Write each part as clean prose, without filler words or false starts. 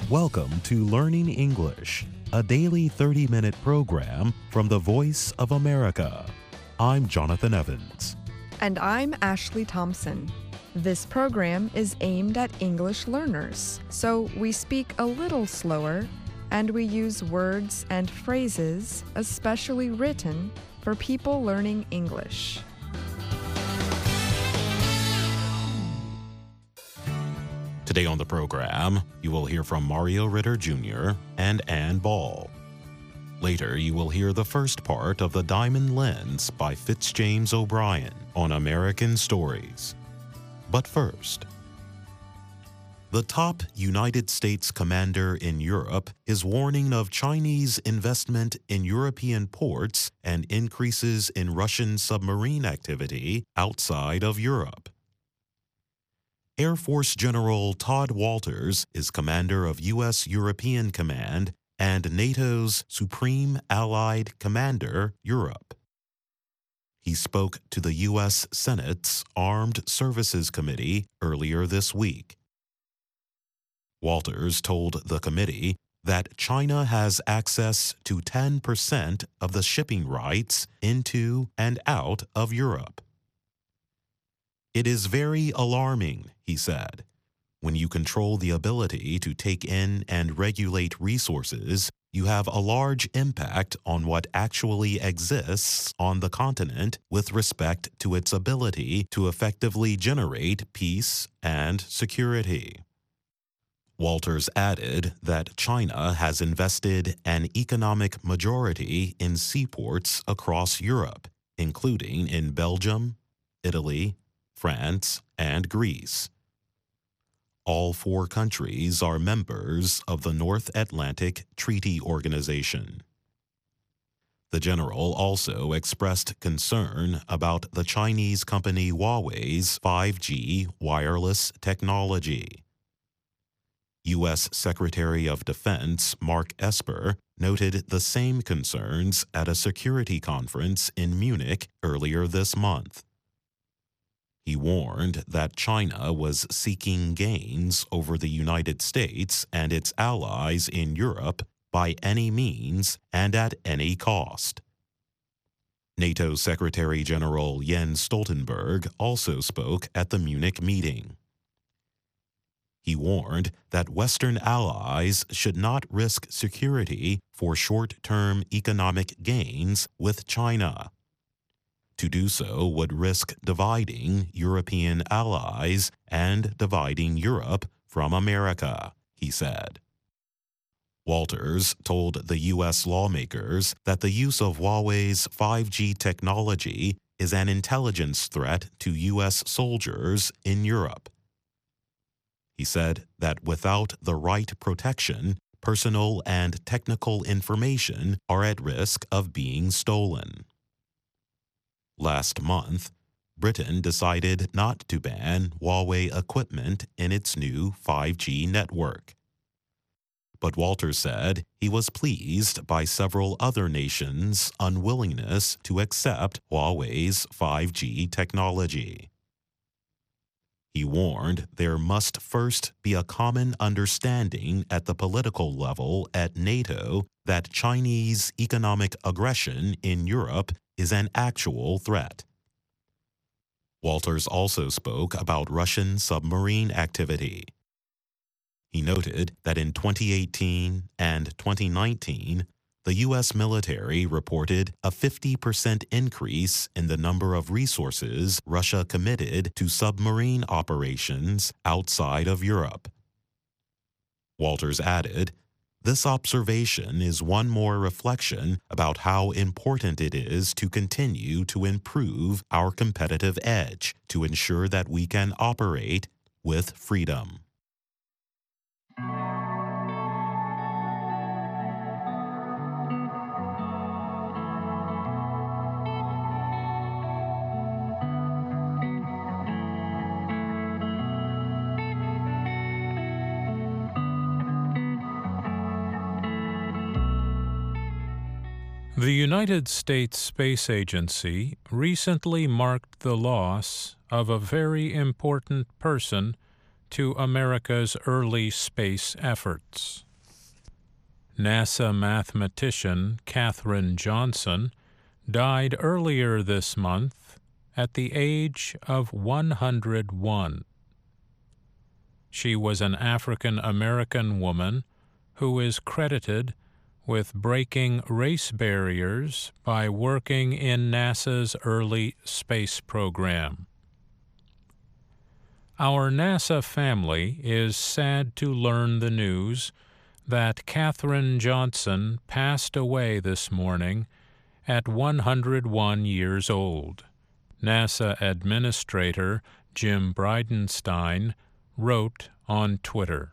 Welcome to Learning English, a daily 30-minute program from the Voice of America. I'm Jonathan Evans. And I'm Ashley Thompson. This program is aimed at English learners, so we speak a little slower and we use words and phrases especially written for people learning English. Today on the program, you will hear from Mario Ritter Jr. and Ann Ball. Later, you will hear the first part of The Diamond Lens by Fitzjames O'Brien on American Stories. But first, the top United States commander in Europe is warning of Chinese investment in European ports and increases in Russian submarine activity outside of Europe. Air Force General Todd Walters is commander of U.S. European Command and NATO's Supreme Allied Commander, Europe. He spoke to the U.S. Senate's Armed Services Committee earlier this week. Walters told the committee that China has access to 10% of the shipping rights into and out of Europe. It is very alarming, he said. When you control the ability to take in and regulate resources, you have a large impact on what actually exists on the continent with respect to its ability to effectively generate peace and security. Walters added that China has invested an economic majority in seaports across Europe, including in Belgium, Italy, France, and Greece. All four countries are members of the North Atlantic Treaty Organization. The general also expressed concern about the Chinese company Huawei's 5G wireless technology. U.S. Secretary of Defense Mark Esper noted the same concerns at a security conference in Munich earlier this month. He warned that China was seeking gains over the United States and its allies in Europe by any means and at any cost. NATO Secretary General Jens Stoltenberg also spoke at the Munich meeting. He warned that Western allies should not risk security for short-term economic gains with China. To do so would risk dividing European allies and dividing Europe from America, he said. Walters told the U.S. lawmakers that the use of Huawei's 5G technology is an intelligence threat to U.S. soldiers in Europe. He said that without the right protection, personal and technical information are at risk of being stolen. Last month, Britain decided not to ban Huawei equipment in its new 5G network. But Walters said he was pleased by several other nations' unwillingness to accept Huawei's 5G technology. He warned there must first be a common understanding at the political level at NATO that Chinese economic aggression in Europe is an actual threat. Walters also spoke about Russian submarine activity. He noted that in 2018 and 2019, the U.S. military reported a 50% increase in the number of resources Russia committed to submarine operations outside of Europe. Walters added, "This observation is one more reflection about how important it is to continue to improve our competitive edge to ensure that we can operate with freedom." The United States Space Agency recently marked the loss of a very important person to America's early space efforts. NASA mathematician Katherine Johnson died earlier this month at the age of 101. She was an African-American woman who is credited with breaking race barriers by working in NASA's early space program. Our NASA family is sad to learn the news that Katherine Johnson passed away this morning at 101 years old. NASA Administrator Jim Bridenstine wrote on Twitter,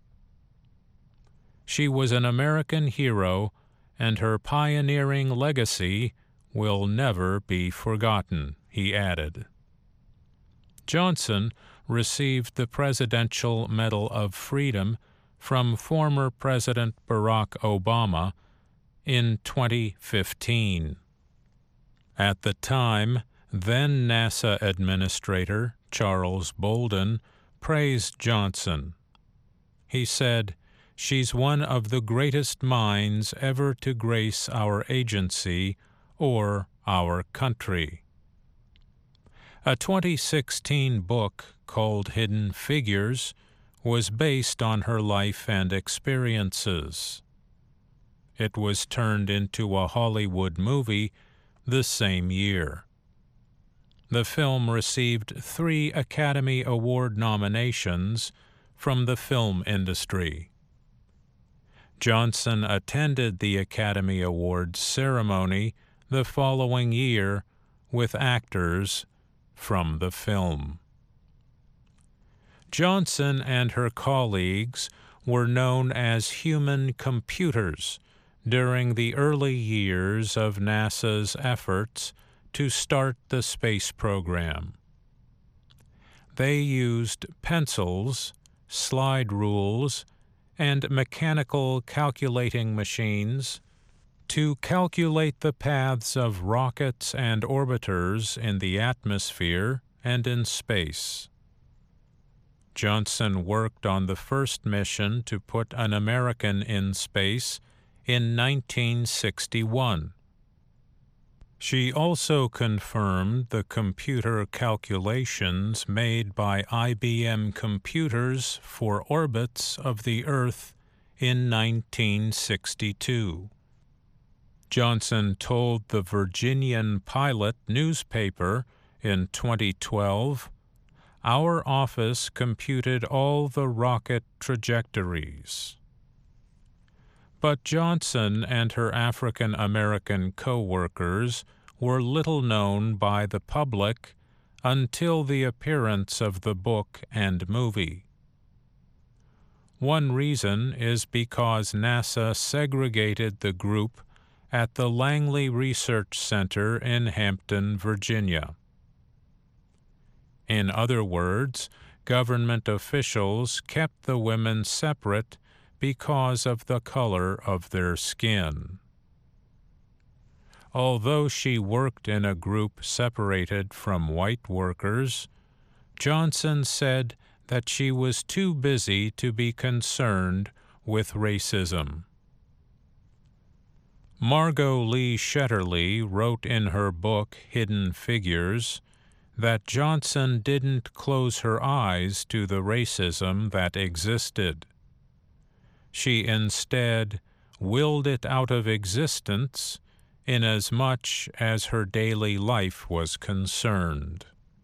"She was an American hero, and her pioneering legacy will never be forgotten," he added. Johnson received the Presidential Medal of Freedom from former President Barack Obama in 2015. At the time, then NASA Administrator Charles Bolden praised Johnson. He said, "She's one of the greatest minds ever to grace our agency or our country." A 2016 book called Hidden Figures was based on her life and experiences. It was turned into a Hollywood movie the same year. The film received 3 Academy Award nominations from the film industry. Johnson attended the Academy Awards ceremony the following year with actors from the film. Johnson and her colleagues were known as human computers during the early years of NASA's efforts to start the space program. They used pencils, slide rules, and mechanical calculating machines to calculate the paths of rockets and orbiters in the atmosphere and in space. Johnson worked on the first mission to put an American in space in 1961. She also confirmed the computer calculations made by IBM computers for orbits of the Earth in 1962. Johnson told the Virginian Pilot newspaper in 2012, "Our office computed all the rocket trajectories." But Johnson and her African-American co-workers were little known by the public until the appearance of the book and movie. One reason is because NASA segregated the group at the Langley Research Center in Hampton, Virginia. In other words, government officials kept the women separate because of the color of their skin. Although she worked in a group separated from white workers, Johnson said that she was too busy to be concerned with racism. Margot Lee Shetterly wrote in her book Hidden Figures that Johnson didn't close her eyes to the racism that existed. She instead willed it out of existence inasmuch as her daily life was concerned.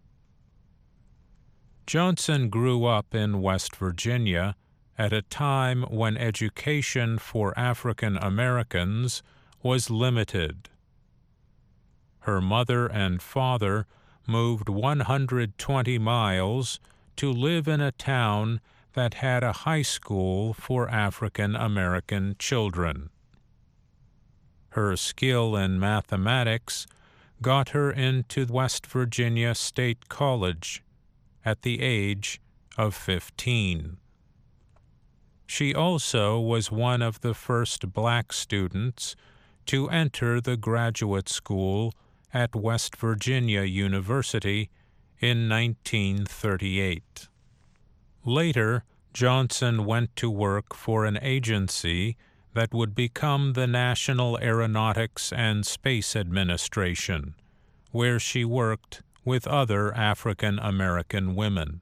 Johnson grew up in West Virginia at a time when education for African Americans was limited. Her mother and father moved 120 miles to live in a town that had a high school for African American children. Her skill in mathematics got her into West Virginia State College at the age of 15. She also was one of the first black students to enter the graduate school at West Virginia University in 1938. Later, Johnson went to work for an agency that would become the National Aeronautics and Space Administration, where she worked with other African American women.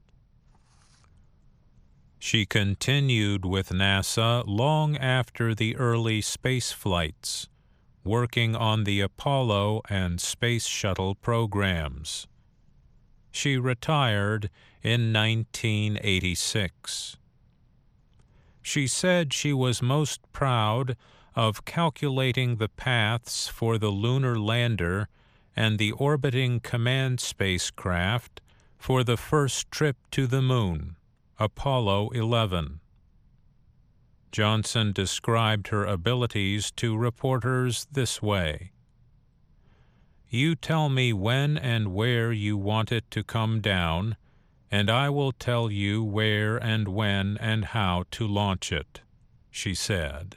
She continued with NASA long after the early space flights, working on the Apollo and Space Shuttle programs. She retired in 1986. She said she was most proud of calculating the paths for the lunar lander and the orbiting command spacecraft for the first trip to the moon, Apollo 11. Johnson described her abilities to reporters this way: "You tell me when and where you want it to come down, and I will tell you where and when and how to launch it," she said.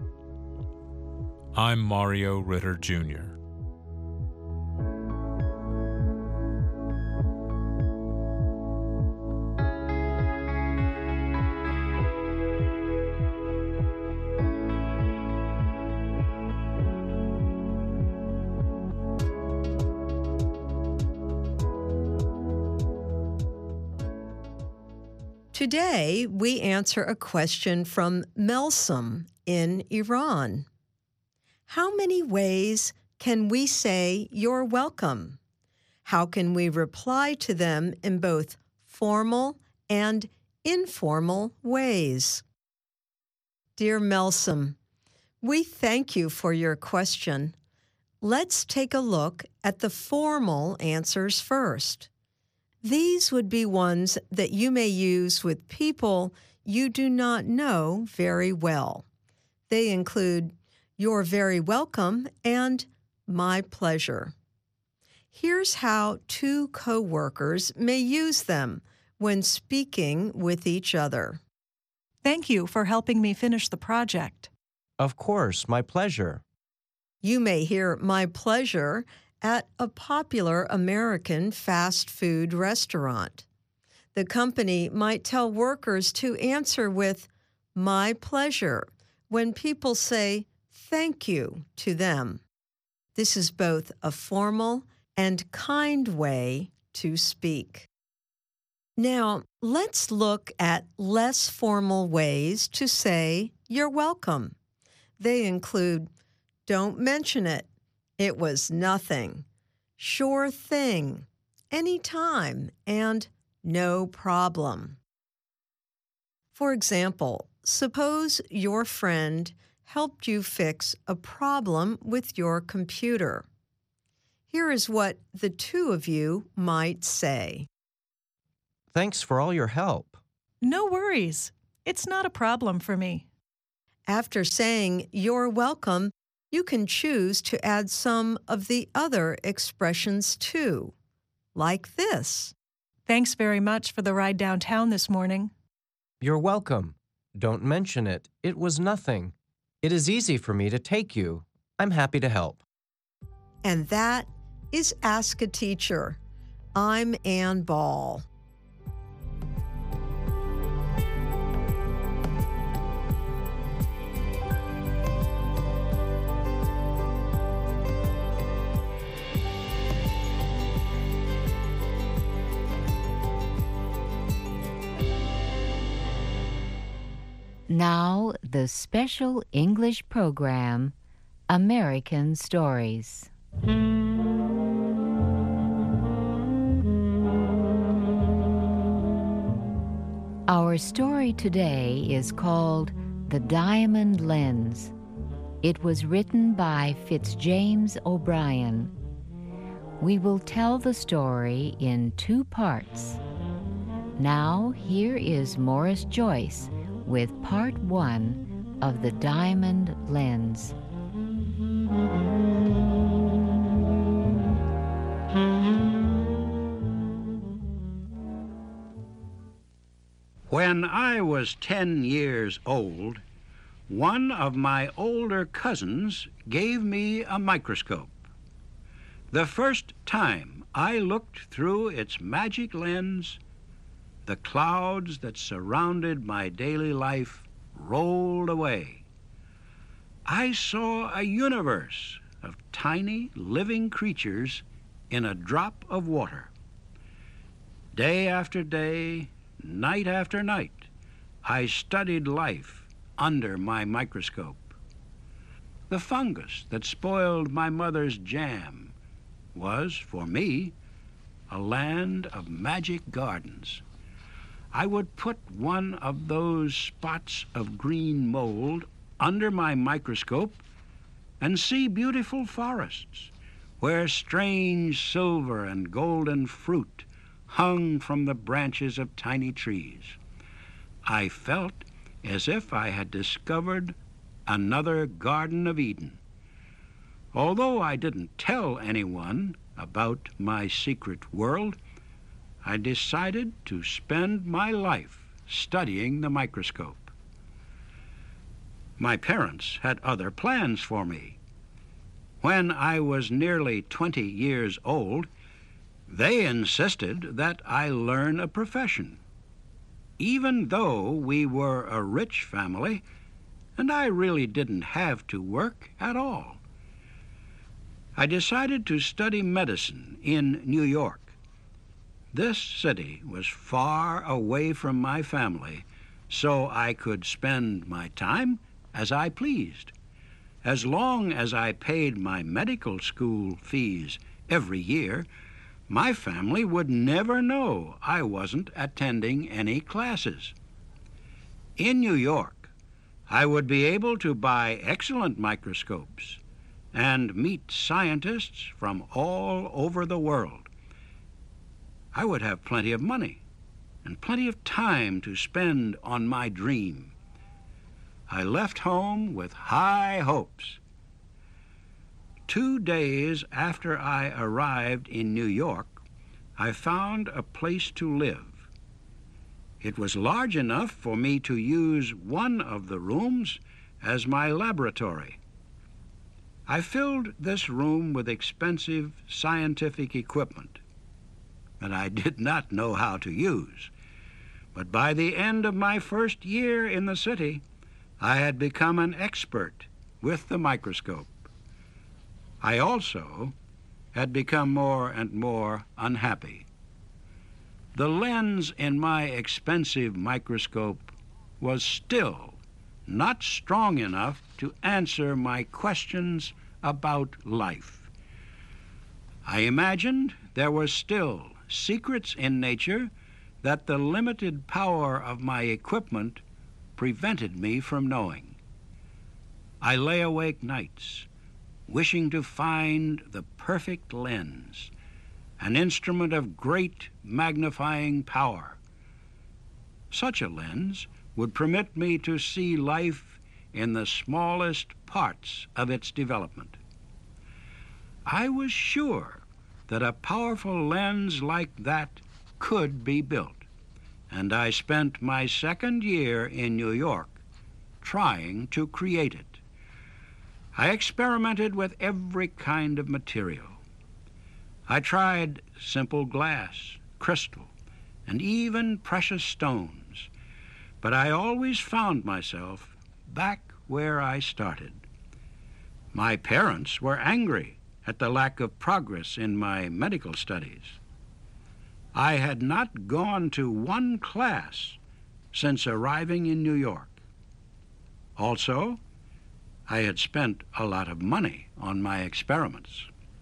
I'm Mario Ritter, Jr. Today, we answer a question from Melsum in Iran. How many ways can we say you're welcome? How can we reply to them in both formal and informal ways? Dear Melsum, we thank you for your question. Let's take a look at the formal answers first. These would be ones that you may use with people you do not know very well. They include "You're very welcome" and "My pleasure." Here's how two co-workers may use them when speaking with each other. Thank you for helping me finish the project. Of course, my pleasure. You may hear "My pleasure" at a popular American fast food restaurant. The company might tell workers to answer with "My pleasure" when people say thank you to them. This is both a formal and kind way to speak. Now, let's look at less formal ways to say you're welcome. They include "Don't mention it. It was nothing," "Sure thing," "Anytime," and "No problem." For example, suppose your friend helped you fix a problem with your computer. Here is what the two of you might say. Thanks for all your help. No worries. It's not a problem for me. After saying "you're welcome," you can choose to add some of the other expressions too, like this. Thanks very much for the ride downtown this morning. You're welcome. Don't mention it. It was nothing. It is easy for me to take you. I'm happy to help. And that is Ask a Teacher. I'm Ann Ball. Now, the special English program, American Stories. Our story today is called The Diamond Lens. It was written by Fitzjames O'Brien. We will tell the story in two parts. Now, here is Morris Joyce with part one of The Diamond Lens. When I was 10 years old, one of my older cousins gave me a microscope. The first time I looked through its magic lens, the clouds that surrounded my daily life rolled away. I saw a universe of tiny living creatures in a drop of water. Day after day, night after night, I studied life under my microscope. The fungus that spoiled my mother's jam was, for me, a land of magic gardens. I would put one of those spots of green mold under my microscope and see beautiful forests where strange silver and golden fruit hung from the branches of tiny trees. I felt as if I had discovered another Garden of Eden. Although I didn't tell anyone about my secret world, I decided to spend my life studying the microscope. My parents had other plans for me. When I was nearly 20 years old, they insisted that I learn a profession. Even though we were a rich family, and I really didn't have to work at all. I decided to study medicine in New York. This city was far away from my family, so I could spend my time as I pleased. As long as I paid my medical school fees every year, my family would never know I wasn't attending any classes. In New York, I would be able to buy excellent microscopes and meet scientists from all over the world. I would have plenty of money and plenty of time to spend on my dream. I left home with high hopes. 2 days after I arrived in New York, I found a place to live. It was large enough for me to use one of the rooms as my laboratory. I filled this room with expensive scientific equipment that I did not know how to use. But by the end of my first year in the city, I had become an expert with the microscope. I also had become more and more unhappy. The lens in my expensive microscope was still not strong enough to answer my questions about life. I imagined there were still secrets in nature that the limited power of my equipment prevented me from knowing. I lay awake nights, wishing to find the perfect lens, an instrument of great magnifying power. Such a lens would permit me to see life in the smallest parts of its development. I was sure that a powerful lens like that could be built, and I spent my second year in New York trying to create it. I experimented with every kind of material. I tried simple glass, crystal, and even precious stones, but I always found myself back where I started. My parents were angry at the lack of progress in my medical studies. I had not gone to one class since arriving in New York. Also, I had spent a lot of money on my experiments.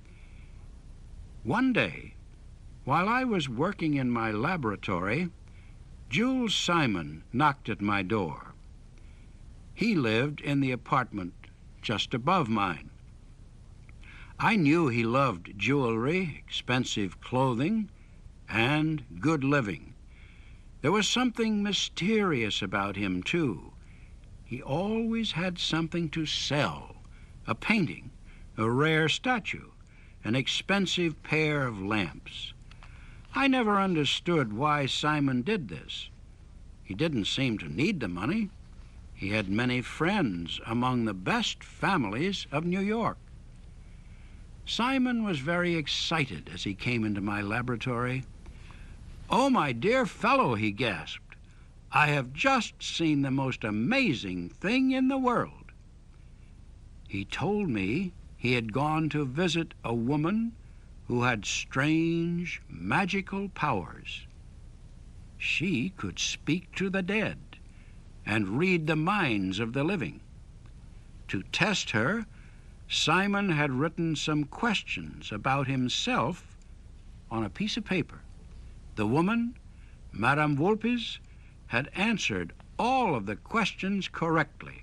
One day, while I was working in my laboratory, Jules Simon knocked at my door. He lived in the apartment just above mine. I knew he loved jewelry, expensive clothing, and good living. There was something mysterious about him, too. He always had something to sell, a painting, a rare statue, an expensive pair of lamps. I never understood why Simon did this. He didn't seem to need the money. He had many friends among the best families of New York. Simon was very excited as he came into my laboratory. "Oh, my dear fellow," he gasped, "I have just seen the most amazing thing in the world." He told me he had gone to visit a woman who had strange, magical powers. She could speak to the dead and read the minds of the living. To test her, Simon had written some questions about himself on a piece of paper. The woman, Madame Vulpes, had answered all of the questions correctly.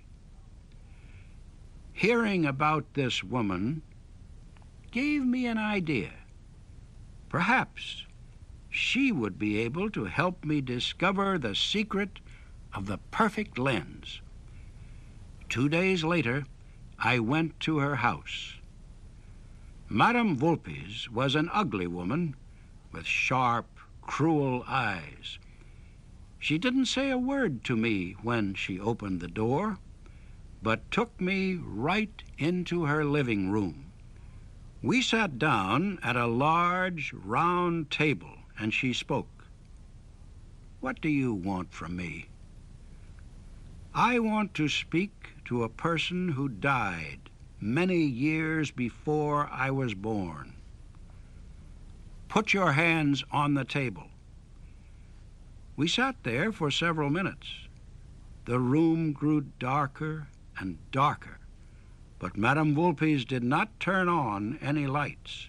Hearing about this woman gave me an idea. Perhaps she would be able to help me discover the secret of the perfect lens. 2 days later, I went to her house. Madame Vulpes was an ugly woman with sharp, cruel eyes. She didn't say a word to me when she opened the door, but took me right into her living room. We sat down at a large, round table, and she spoke. "What do you want from me?" "I want to speak to a person who died many years before I was born." "Put your hands on the table." We sat there for several minutes. The room grew darker and darker, but Madame Vulpes did not turn on any lights.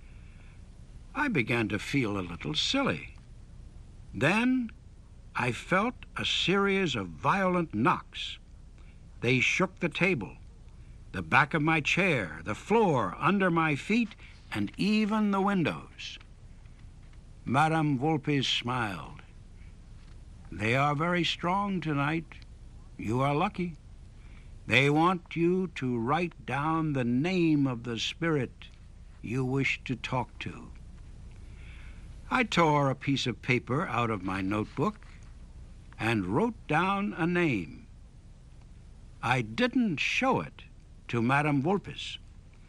I began to feel a little silly. Then I felt a series of violent knocks. They shook the table, the back of my chair, the floor under my feet, and even the windows. Madame Vulpes smiled. "They are very strong tonight. You are lucky. They want you to write down the name of the spirit you wish to talk to." I tore a piece of paper out of my notebook and wrote down a name. I didn't show it to Madame Vulpes.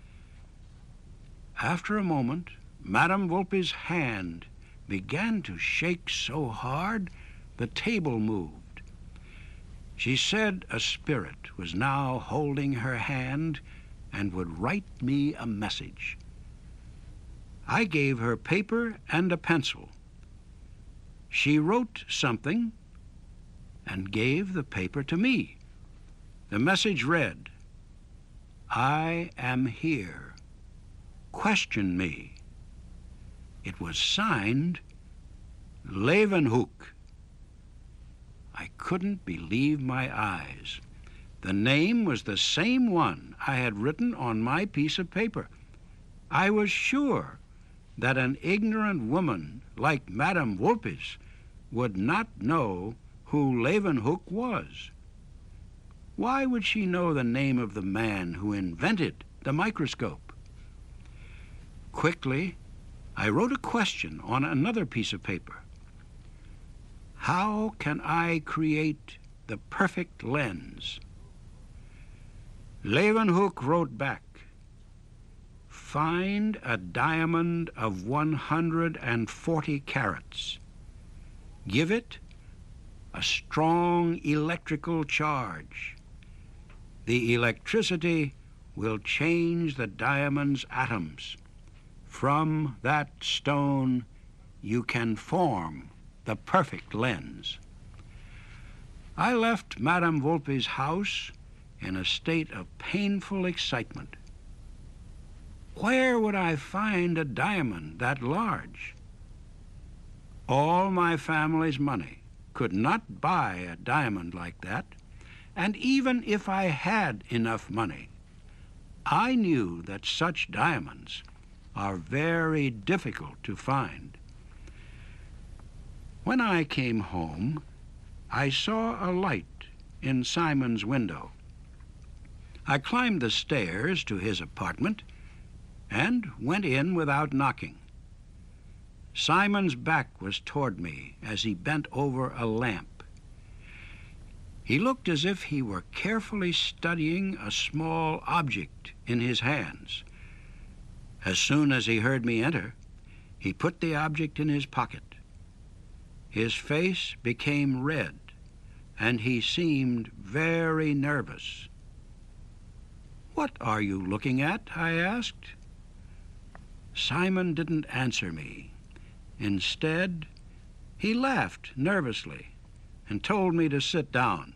After a moment, Madame Vulpes' hand began to shake so hard the table moved. She said a spirit was now holding her hand and would write me a message. I gave her paper and a pencil. She wrote something and gave the paper to me. The message read, "I am here. Question me." It was signed Leeuwenhoek. I couldn't believe my eyes. The name was the same one I had written on my piece of paper. I was sure that an ignorant woman like Madame Vulpes would not know who Leeuwenhoek was. Why would she know the name of the man who invented the microscope? Quickly, I wrote a question on another piece of paper. How can I create the perfect lens? Leeuwenhoek wrote back, "Find a diamond of 140 carats. Give it a strong electrical charge. The electricity will change the diamond's atoms. From that stone, you can form the perfect lens." I left Madame Vulpes' house in a state of painful excitement. Where would I find a diamond that large? All my family's money could not buy a diamond like that, and even if I had enough money, I knew that such diamonds are very difficult to find. When I came home, I saw a light in Simon's window. I climbed the stairs to his apartment and went in without knocking. Simon's back was toward me as he bent over a lamp. He looked as if he were carefully studying a small object in his hands. As soon as he heard me enter, he put the object in his pocket. His face became red, and he seemed very nervous. "What are you looking at?" I asked. Simon didn't answer me. Instead, he laughed nervously and told me to sit down.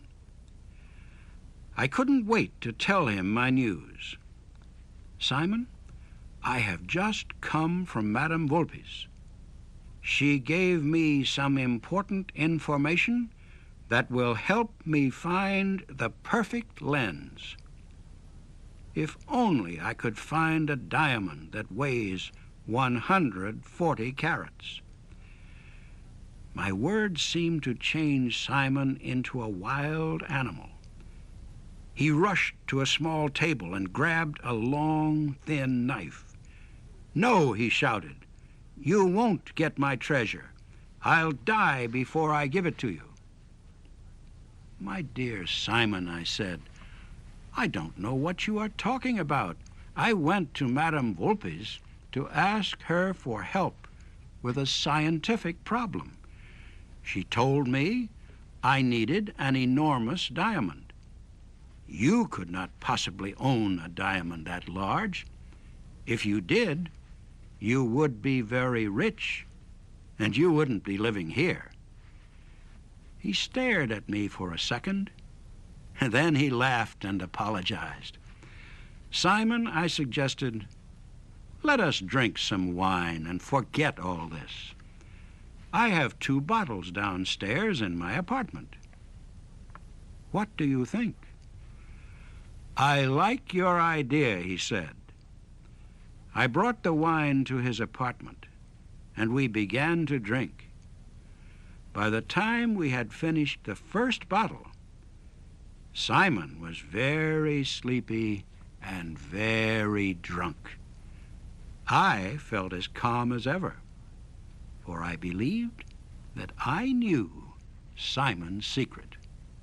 I couldn't wait to tell him my news. "Simon, I have just come from Madame Volpe's. She gave me some important information that will help me find the perfect lens. If only I could find a diamond that weighs 140 carats." My words seemed to change Simon into a wild animal. He rushed to a small table and grabbed a long, thin knife. "No," he shouted, "you won't get my treasure. I'll die before I give it to you." "My dear Simon," I said, "I don't know what you are talking about. I went to Madame Volpe's to ask her for help with a scientific problem. She told me I needed an enormous diamond. You could not possibly own a diamond that large. If you did, you would be very rich, and you wouldn't be living here." He stared at me for a second, and then he laughed and apologized. "Simon," I suggested, "let us drink some wine and forget all this. I have 2 bottles downstairs in my apartment. What do you think?" "I like your idea," he said. I brought the wine to his apartment, and we began to drink. By the time we had finished the first bottle, Simon was very sleepy and very drunk. I felt as calm as ever, for I believed that I knew Simon's secret.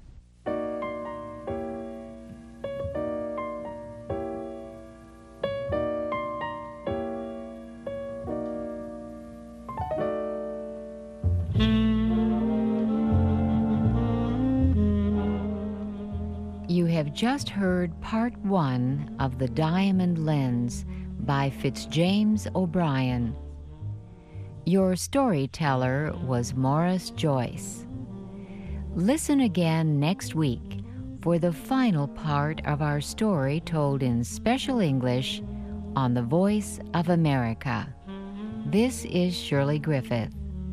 You have just heard part 1 of The Diamond Lens by Fitzjames O'Brien. Your storyteller was Morris Joyce. Listen again next week for the final part of our story told in special English on The Voice of America. This is Shirley Griffith.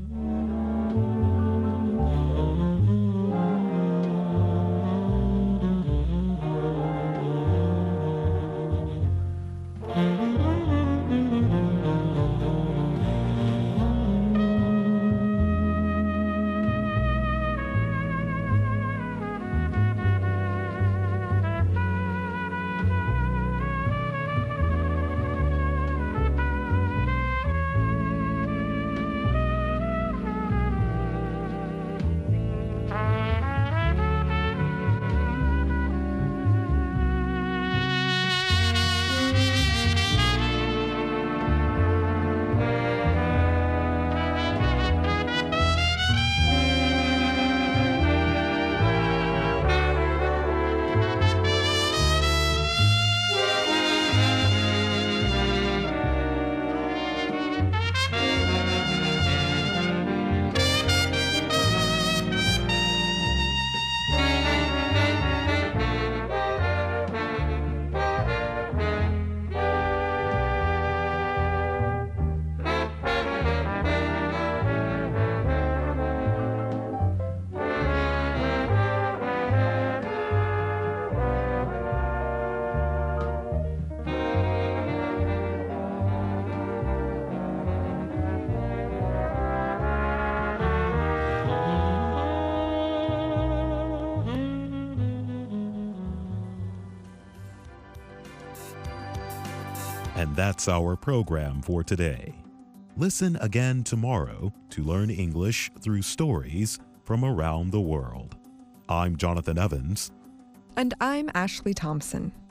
And that's our program for today. Listen again tomorrow to learn English through stories from around the world. I'm Jonathan Evans. And I'm Ashley Thompson.